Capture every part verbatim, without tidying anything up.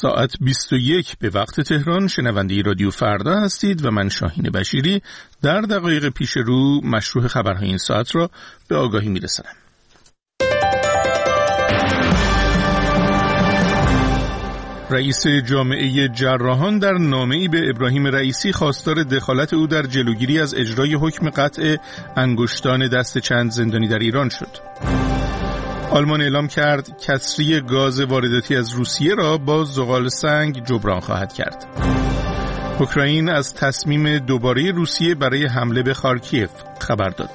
ساعت بیست و یک به وقت تهران شنونده رادیو فردا هستید و من شاهین بشیری در دقایق پیش رو مشروع خبرهای این ساعت را به آگاهی میرسانم. رئیس جامعه جراحان در نامه‌ای به ابراهیم رئیسی خواستار دخالت او در جلوگیری از اجرای حکم قطع انگشتان دست چند زندانی در ایران شد. آلمان اعلام کرد کسری گاز وارداتی از روسیه را با زغال سنگ جبران خواهد کرد. اوکراین از تصمیم دوباره روسیه برای حمله به خارکیف خبر داد.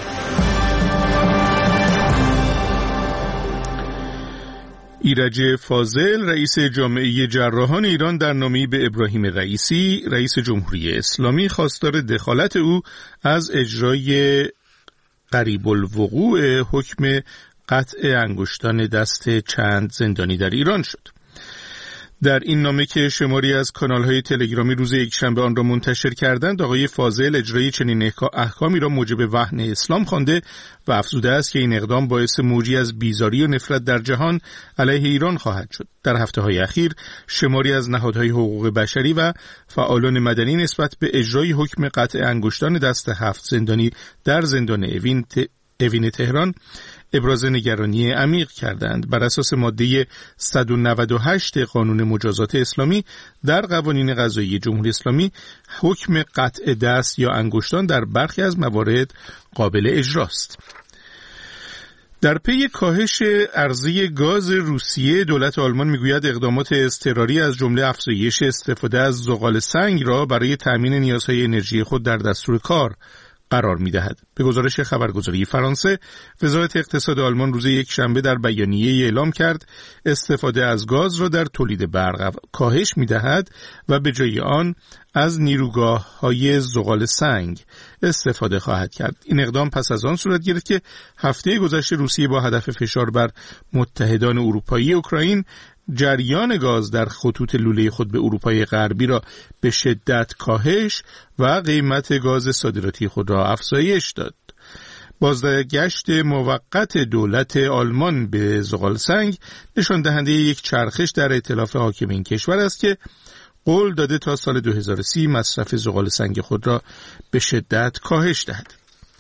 ایرج فاضل رئیس جامعه جراحان ایران در نامه‌ای به ابراهیم رئیسی رئیس جمهوری اسلامی خواستار دخالت او از اجرای قریب الوقوع حکم قطع انگشتان دست چند زندانی در ایران شد. در این نامه که شماری از کانال‌های تلگرامی روز یکشنبه آن را منتشر کردند، آقای فاضل اجرای چنین احکامی را موجب وهن اسلام خوانده و افزوده است که این اقدام باعث موجی از بیزاری و نفرت در جهان علیه ایران خواهد شد. در هفته‌های اخیر شماری از نهادهای حقوق بشری و فعالان مدنی نسبت به اجرای حکم قطع انگشتان دست هفت زندانی در زندان اوین, ت... اوین تهران ابراز نگرانی عمیق کردند. بر اساس ماده صد و نود و هشت قانون مجازات اسلامی در قوانین قضایی جمهوری اسلامی حکم قطع دست یا انگشتان در برخی از موارد قابل اجراست. در پی کاهش عرضه گاز روسیه، دولت آلمان میگوید اقدامات اضطراری از جمله افزایش استفاده از زغال سنگ را برای تأمین نیازهای انرژی خود در دستور کار قرار می‌دهد. به گزارش خبرگزاری فرانسه، وزارت اقتصاد آلمان روز یک شنبه در بیانیه‌ای اعلام کرد استفاده از گاز را در تولید برق کاهش می‌دهد و به جای آن از نیروگاه‌های زغال سنگ استفاده خواهد کرد. این اقدام پس از آن صورت گرفت که هفته گذشته روسیه با هدف فشار بر متحدان اروپایی اوکراین جریان گاز در خطوط لوله خود به اروپای غربی را به شدت کاهش و قیمت گاز صادراتی خود را افزایش داد. بازگشت موقت دولت آلمان به زغال سنگ نشان دهنده یک چرخش در ائتلاف حاکم این کشور است که قول داده تا سال دو هزار و سی مصرف زغال سنگ خود را به شدت کاهش دهد.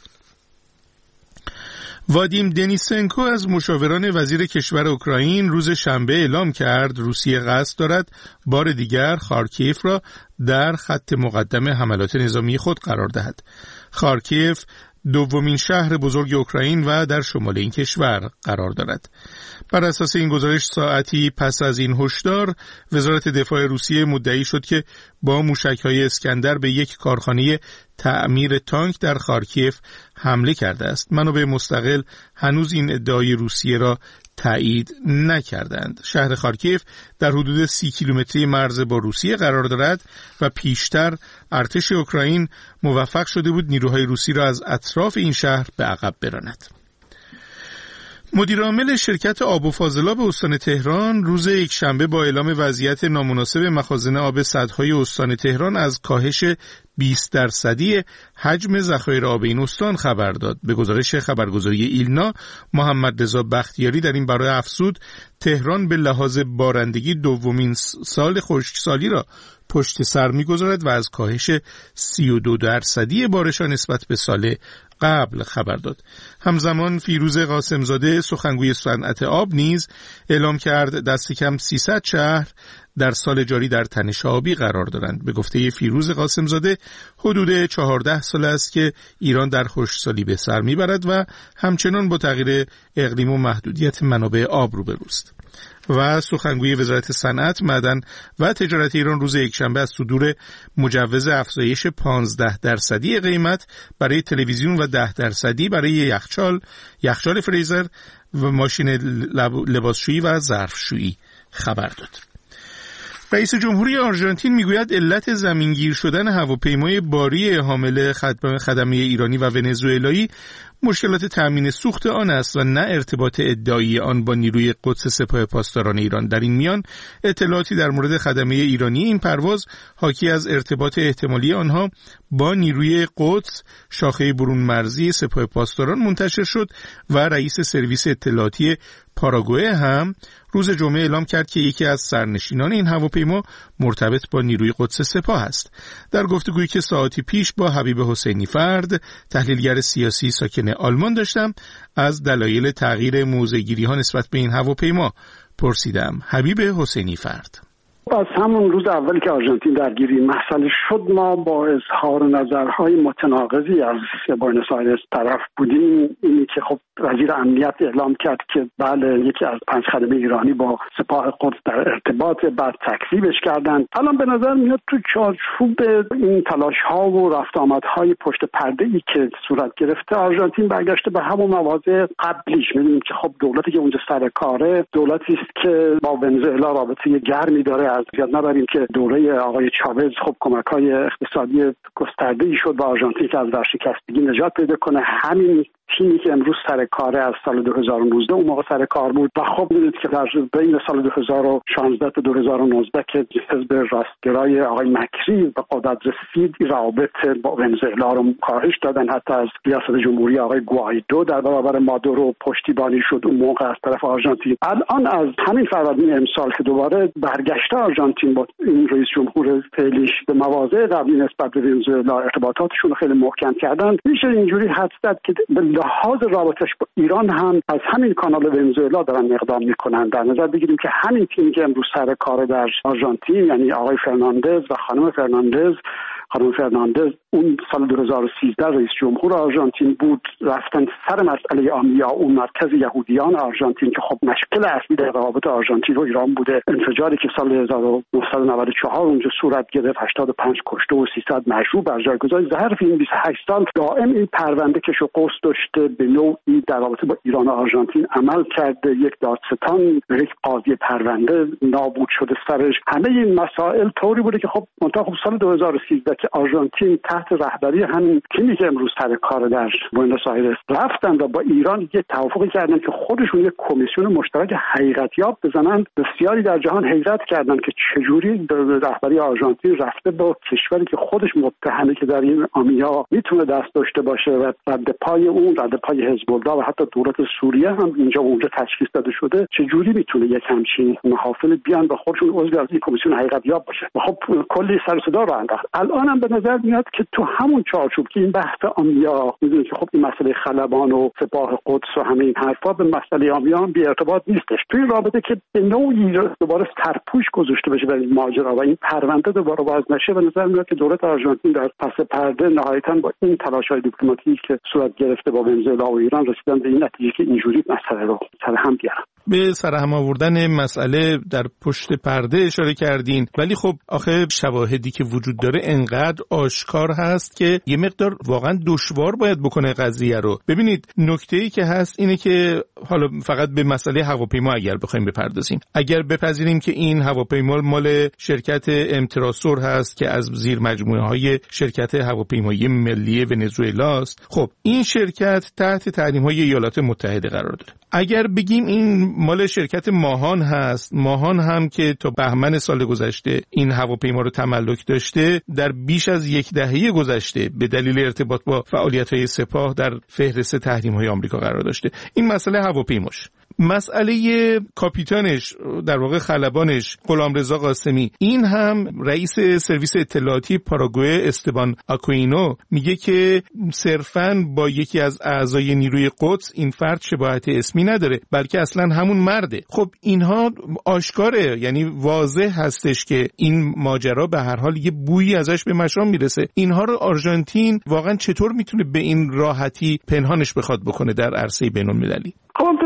وادیم دنیسنکو از مشاوران وزیر کشور اوکراین روز شنبه اعلام کرد روسیه قصد دارد بار دیگر خارکیف را در خط مقدم حملات نظامی خود قرار دهد. خارکیف دومین شهر بزرگ اوکراین و در شمال این کشور قرار دارد. بر اساس این گزارش ساعتی پس از این هشدار، وزارت دفاع روسیه مدعی شد که با موشک‌های اسکندر به یک کارخانه تعمیر تانک در خارکیف حمله کرده است. منابع مستقل هنوز این ادعای روسیه را تایید نکردند. شهر خارکیف در حدود سی کیلومتری مرز با روسیه قرار دارد و پیشتر ارتش اوکراین موفق شده بود نیروهای روسی را از اطراف این شهر به عقب براند. مدیرعامل شرکت آب و فاضلاب استان تهران روز یکشنبه با اعلام وضعیت نامناسب مخازن آب سدهای استان تهران از کاهش بیست درصدی حجم ذخایر آب این استان خبر داد. به گزارش خبرگزاری ایلنا، محمد رضا بختیاری در این باره افزود تهران به لحاظ بارندگی دومین سال خشکسالی را پشت سر می‌گذارد و از کاهش سی و دو درصدی بارش‌ها نسبت به سال قبل خبر داد. همزمان فیروز قاسمزاده سخنگوی صنعت آب نیز اعلام کرد دست کم سیصد شهر در سال جاری در تنش آبی قرار دارند. به گفته فیروز قاسمزاده حدود چهارده سال است که ایران در خشکسالی به سر میبرد و همچنان با تغییر اقلیم و محدودیت منابع آب روبروست. و سخنگوی وزارت صنعت، معدن و تجارت ایران روز یکشنبه از صدور مجوز افزایش پانزده درصدی قیمت برای تلویزیون و ده درصدی برای یخچال، یخچال فریزر و ماشین لباسشویی و ظرفشویی خبر داد. رئیس جمهوری آرژانتین میگوید علت زمینگیر شدن هواپیمای باری حامل خدمه ایرانی و ونزوئلایی مشکلات تامین سوخت آن است و نه ارتباط ادعایی آن با نیروی قدس سپاه پاسداران ایران. در این میان اطلاعاتی در مورد خدمه ایرانی این پرواز حاکی از ارتباط احتمالی آنها با نیروی قدس شاخه برون مرزی سپاه پاسداران منتشر شد و رئیس سرویس اطلاعاتی پاراگوئه هم روز جمعه اعلام کرد که یکی از سرنشینان این هواپیما مرتبط با نیروی قدس سپاه است. در گفتگویی که ساعتی پیش با حبیب حسینی فرد، تحلیلگر سیاسی ساکن آلمان داشتم، از دلایل تغییر موضع‌گیری‌ها نسبت به این هواپیما پرسیدم. حبیب حسینی فرد: از همون روز اولی که آرژانتین درگیری مسئله شد، ما با اظهار نظرهای متناقضی از بوئنوس آیرس طرف بودیم. اینی که خب وزیر امنیت اعلام کرد که بله یکی از پنج خدمه ایرانی با سپاه قدس در ارتباط، بعد تکذیبش کردن. الان به نظر میاد تو چارچوب این تلاش‌ها و رفت آمدهای پشت پرده‌ای که صورت گرفته، آرژانتین برگشته به همون مواضع قبلیش. می‌بینیم که خب دولتی که اونجا سر کاره، دولتی است که با ونزوئلا رابطه گرمی داره. از یاد نبریم که دوره آقای چاوز خب کمک‌های اقتصادی گسترده‌ای شد به آرژانتین که از ورشکستگی نجات پیدا کنه. همین تیمی که امروز سر کاره از سال دو هزار و نوزده اون موقع سر کار بود و خب می‌دونید که در بین سال دو هزار و شانزده تا دو هزار و نوزده که حزب راستگرای آقای مکری به قدرت رسید، رابطه با ونزوئلا رو کاهش دادن. حتی از ریاست جمهوری آقای گوایدو در برابر مادورو پشتیبانی شد اون موقع از طرف آرژانتین. الان از همین فروردین امسال که دوباره برگشته آرژانتین با این رئیس جمهور فعلیش به مواضع قبلی نسبت به ونزوئلا ارتباطاتشون رو خیلی محکم کردن، میشه اینجوری حدس زد که به لحاظ رابطش با ایران هم از همین کانال ونزوئلا دارن اقدام میکنن. در نظر بگیریم که همین تیمی که امروز سر کار در آرژانتین، یعنی آقای فرناندز و خانم فرناندز خانم فرناندز اون سال دو هزار و سیزده رئیس جمهور آرژانتین بود، رفتن سر مسئله آمیا، اون مرکز یهودیان آرژانتین که خب مشکل اصلی در روابط آرژانتین و ایران بوده. انفجاری که سال هزار و نهصد و نود و چهار اونجا صورت گرفت، هشتاد و پنج کشته و سیصد مجروح بر جای گذاشت. ظرف این بیست و هشت سال دائم این پرونده کش و قوس داشته، به نوعی در رابطه با ایران و آرژانتین عمل کرده. یک دادستان، یک قاضی پرونده نابود شده سرش. همه این مسائل طوری بوده که خب منتها خب سال دو هزار و سیزده که آرژانتین تحت رهبری همین تیمی که امروز سر کار در بوئنوس آیرس رفتن و با ایران یک توافقی کردن که خودشون یک کمیسیون مشترک حقیقتیاب بزنن. بسیاری در جهان حیرت کردن که چجوری رهبری آرژانتین رفته با کشوری که خودش متهمه که در این آمیا میتونه دست داشته باشه و رد پای اون، رد پای حزب الله و حتی دولت سوریه هم اینجا و اونجا تشخیص داده شده، چجوری میتونه یک همچین محافل بیان با خودشون عضو از این کمیسیون حقیقتیاب باشه. و خب کلی سر و صدا رو انداخت. الان هم به نظر میاد که تو همون چارچوب که این بحث آمیا، میدونید که خب این مسئله خلبان و سپاه قدس و همه این حرفا به مسئله آمیا هم بی ارتباط نیستش. توی رابطه که به نوعی دوباره سرپوش گذاشته بشه برای این ماجرا و این پرونده دوباره باز نشه، به نظر میاد که دولت آرژانتین در پس پرده نهایتاً با این تلاش‌های دیپلماتیکی که صورت گرفته با ونزوئلا و ایران رسیدن به این نتیجه که اینجوری مسئله رو سر هم بیارن. به سرهم آوردن مسئله در پشت پرده اشاره کردین، ولی خب آخه شواهدی که وجود داره انقدر آشکار هست که یه مقدار واقعا دشوار باید بکنه قضیه رو. ببینید نکته‌ای که هست اینه که حالا فقط به مسئله هواپیما اگر بخوایم بپردازیم، اگر بپذیریم که این هواپیما مال شرکت امتراسور هست که از زیر مجموعه های شرکت هواپیمایی ملی ونزوئلا است، خب این شرکت تحت تحریم‌های ایالات متحده قرار داره. اگر بگیم این مال شرکت ماهان هست، ماهان هم که تا بهمن سال گذشته این هواپیما رو تملک داشته، در بیش از یک دهه گذشته به دلیل ارتباط با فعالیت‌های سپاه در فهرست تحریم‌های آمریکا قرار داشته. این مسئله هواپیماش. مسئله کاپیتانش، در واقع خلبانش، غلامرضا قاسمی، این هم رئیس سرویس اطلاعاتی پاراگوئه استبان آکوینو میگه که صرفاً با یکی از اعضای نیروی قدس این فرد شباهت اسمی نداره، بلکه اصلاً همون مرده. خب اینها آشکاره، یعنی واضح هستش که این ماجرا به هر حال یه بویی ازش به مشام میرسه. اینها رو آرژانتین واقعاً چطور میتونه به این راحتی پنهانش بخواد بکنه در عرصه بین‌المللی؟ خب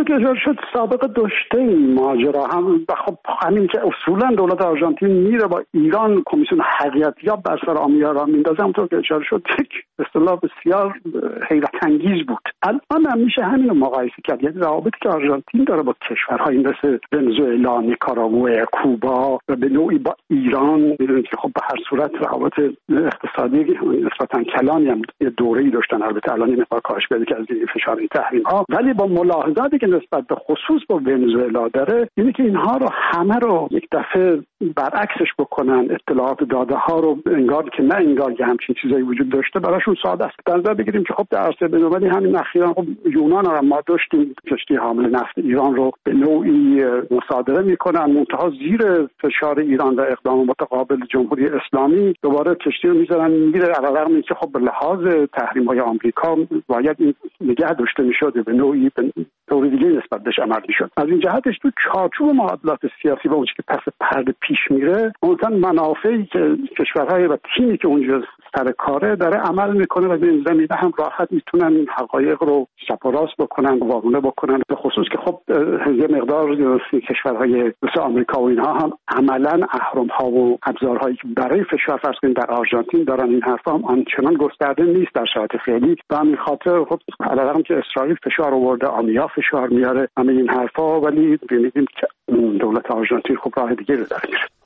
که اشاره شد سابقه داشته این ماجرا هم. خب همین که اصولا دولت آرژانتین میره با ایران کمیسیون حقیقتیاب بر سر آمیا را میندازه، همونطور که اشاره شد یک اصطلاح بسیار حیرت انگیز بود. الان هم میشه همین رو مقایسه کرد. یعنی روابطی که آرژانتین داره با کشورهای مثل ونزوئلا، نیکاراگوئه، کوبا و به نوعی با ایران، میدونید که خب به هر صورت روابط اقتصادی نسبتا کلانی هم یه دوره‌ای داشتن. البته الان این مقدار کاهش پیدا کرده از فشار این تحریم ها، ولی با ملاحظاتی که نسبت به خصوص با ونزوئلا داره اینه که اینها رو همه رو یک دفعه برعکسش بکنن، اطلاعات داده ها رو انگار که نه انگار که همچین چیزایی وجود داشته براشون ساده است. در نظر بگیریم که خب در عرصه بین‌المللی همین اخیراً خب یونان رو ما داشتیم، کشتی حامل نفت ایران رو به نوعی مصادره میکنن، منتها زیر فشار ایران و اقدام متقابل جمهوری اسلامی دوباره کشتی رو میذارن میره، علیرغم اینکه خب به لحاظ تحریم‌های آمریکا باید این نگه داشته میشد، به نوعی به طور دیگه نسبت بهش عمل میشد. از این جهتش تو چارچوب معادلات سیاسی و اون که پس پرده پیش میره، اونجا منافعی که کشورهای و تیمی که اونجا سر کاره داره عمل میکنه و به این زمینه هم راحت میتونن این حقایق رو چپ و راست بکنن، وارونه بکنن. به خصوص که خب یه مقدار کشورهای مثل آمریکا و اینها هم عملا اهرم‌ها و ابزارهایی که برای فشار فرض کنید در آرژانتین دارن، این حرفا هم آنچنان گسترده نیست در شرایط فعلی. به همین خاطر خب علاوه که اسرائیل فشار آورده، آمیا فشار میاره، همه این حرفا، ولی می‌بینیم که دولت آرژانتین خب راه دیگه رو داره.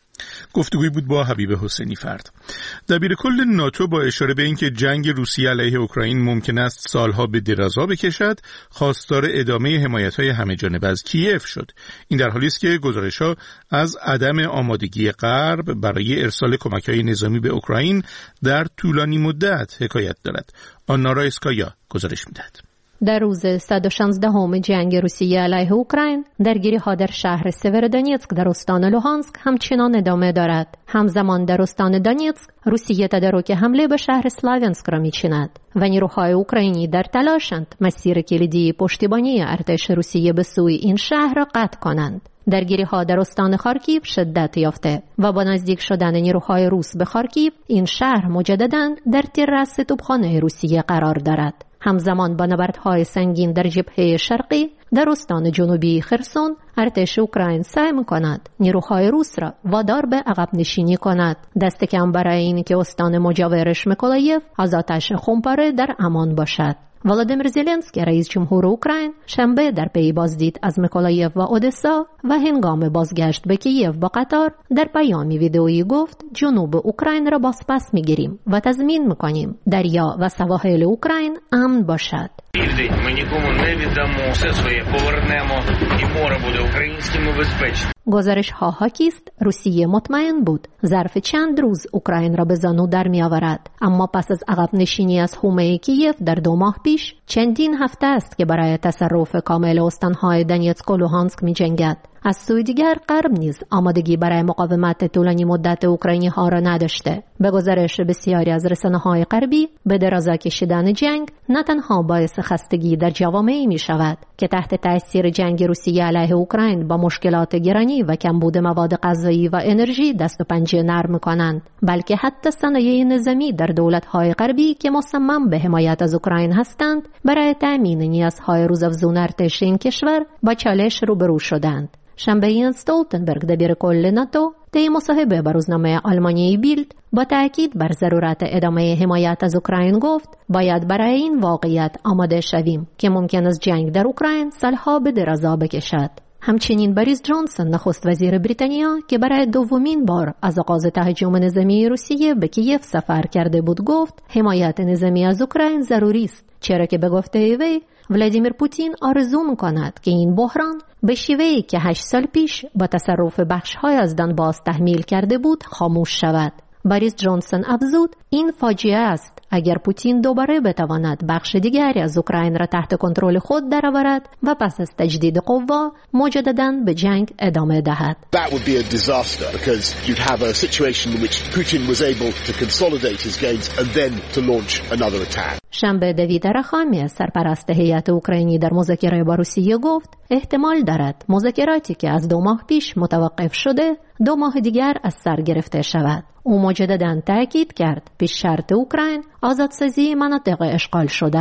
گفتگوی بود با حبیب حسینی فرد، دبیر کل ناتو، با اشاره به اینکه جنگ روسیه علیه اوکراین ممکن است سالها به درازا بکشد، خواستار ادامه حمایت‌های همه‌جانبه از کیف شد. این در حالی است که گزارش‌ها از عدم آمادگی غرب برای ارسال کمک‌های نظامی به اوکراین در طولانی مدت حکایت دارد. آنا اسکایا گزارش می‌دهد. در روز صد و شانزدهم جنگ روسیه علیه اوکراین، درگیری‌ها در شهر سیورودونیتسک در استان لوهانسک همچنان ادامه دارد. همزمان در استان دونیتسک، روسیه تدارک حمله به شهر سلاوینسک را می‌چیند و نیروهای اوکراینی در تلاشند مسیر کلیدی پشتیبانی ارتش روسیه به سوی این شهر را قطع کنند. درگیری‌ها در استان خارکیو شدت یافته و با نزدیک شدن نیروهای روس به خارکیو، این شهر مجدداً در تراس توپخانه روسیه قرار دارد. همزمان با نبردهای سنگین در جبهه شرقی در استان جنوبی خرسون، ارتش اوکراین سعی می‌کند نیروهای روس را وادار به عقب نشینی کند، دست کم برای اینکه استان مجاورش میکولایف از آتش خونپاره در امان باشد. ولادیمیر زلنسکی رئیس جمهور اوکراین شنبه در پی بازدید از میکولایف و اودسا و هنگام بازگشت به کیف با قطار در پیامی ویدئویی گفت جنوب اوکراین را بازپس میگیریم و تضمین میکنیم دریا و سواحل اوکراین امن باشد. Ми нікому не віддамо, все своє повернемо і море буде українським і безпечним. گزارش ها حاکی است روسیه مطمئن بود ظرف چند روز اوکراین را به زانو در می آورد، اما پس از عقب نشینی از حومه کیف در دو ماه پیش، چندین هفته است که برای تصرف کامل استانهای دونیتسک و لوهانسک می جنگد. از سوی دیگر غرب نیز آمادگی برای مقاومت طولانی مدت اوکراینی ها را نداشته. به گزارش بسیاری از رسانه‌های غربی، به درازا کشیدن جنگ نه تنها باعث خستگی در جوامعی می شود که تحت تاثیر جنگ روسیه علیه اوکراین با مشکلات گرانی و کمبود مواد غذایی و انرژی دست و پنجه نرم کنند، بلکه حتی صنایع نظامی در دولت‌های غربی که مصمم به حمایت از اوکراین هستند، برای تأمین نیازهای روزافزون ارتش این کشور با چالش روبرو شدند. شنبه یانس استولتنبرگ دبیر کل ناتو طی مصاحبه با روزنامه آلمانی بیلد با تأکید بر ضرورت ادامه حمایت از اوکراین گفت باید برای این واقعیت آماده شویم که ممکن است جنگ در اوکراین سالها به درازا بکشد. همچنین بوریس جانسون نخست وزیر بریتانیا که برای دومین بار از آغاز تهاجم نظامی روسیه به کیف سفر کرده بود گفت حمایت نظامی از اوکراین ضروری است، چرا که به گفته وی ولادیمیر پوتین آرزو می‌کند که این بحران به شیوهی که هشت سال پیش با تصرف بخش‌های از دونباس تحمیل کرده بود خاموش شود. بوریس جانسون افزود این فاجعه است اگر پوتین دوباره بتواند بخش دیگری از اوکراین را تحت کنترل خود درآورد و پس از تجدید قوا مجدداً به جنگ ادامه دهد. That would be a disaster because you'd have a situation in which Putin was able to consolidate his gains and then to launch another attack. شنبه دوید رخامی سرپرست هیئت اوکراینی در مذاکره با روسیه گفت احتمال دارد مذاکراتی که از دو ماه پیش متوقف شده دو ماه دیگر از سر گرفته شود. او مجدداً تاکید کرد پیش شرط اوکراین آزادسازی مناطق اشغال شده است.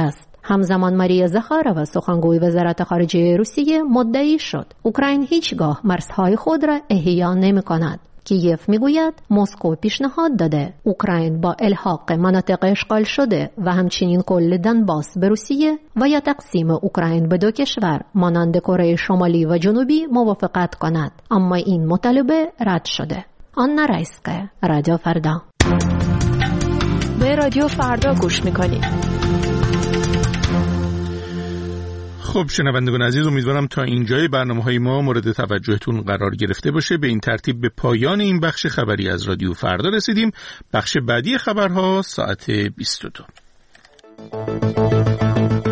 همزمان ماریا زخارова سخنگوی وزارت خارجه روسیه مدعی شد اوکراین هیچگاه مرزهای خود را احیا نمی‌کند. کیف میگوید مسکو پیشنهاد داده اوکراین با الحاق مناطق اشغال شده و همچنین کل دنباس به روسیه و یا تقسیم اوکراین به دو کشور مانند کره شمالی و جنوبی موافقت کند، اما این مطالبه رد شده. آنا رایسکا، رادیو فردا. به رادیو فردا گوش میکنید. خب شنوندگان عزیز، امیدوارم تا اینجای برنامه‌های ما مورد توجهتون قرار گرفته باشه. به این ترتیب به پایان این بخش خبری از رادیو فردا رسیدیم. بخش بعدی خبرها ساعت بیست و دو.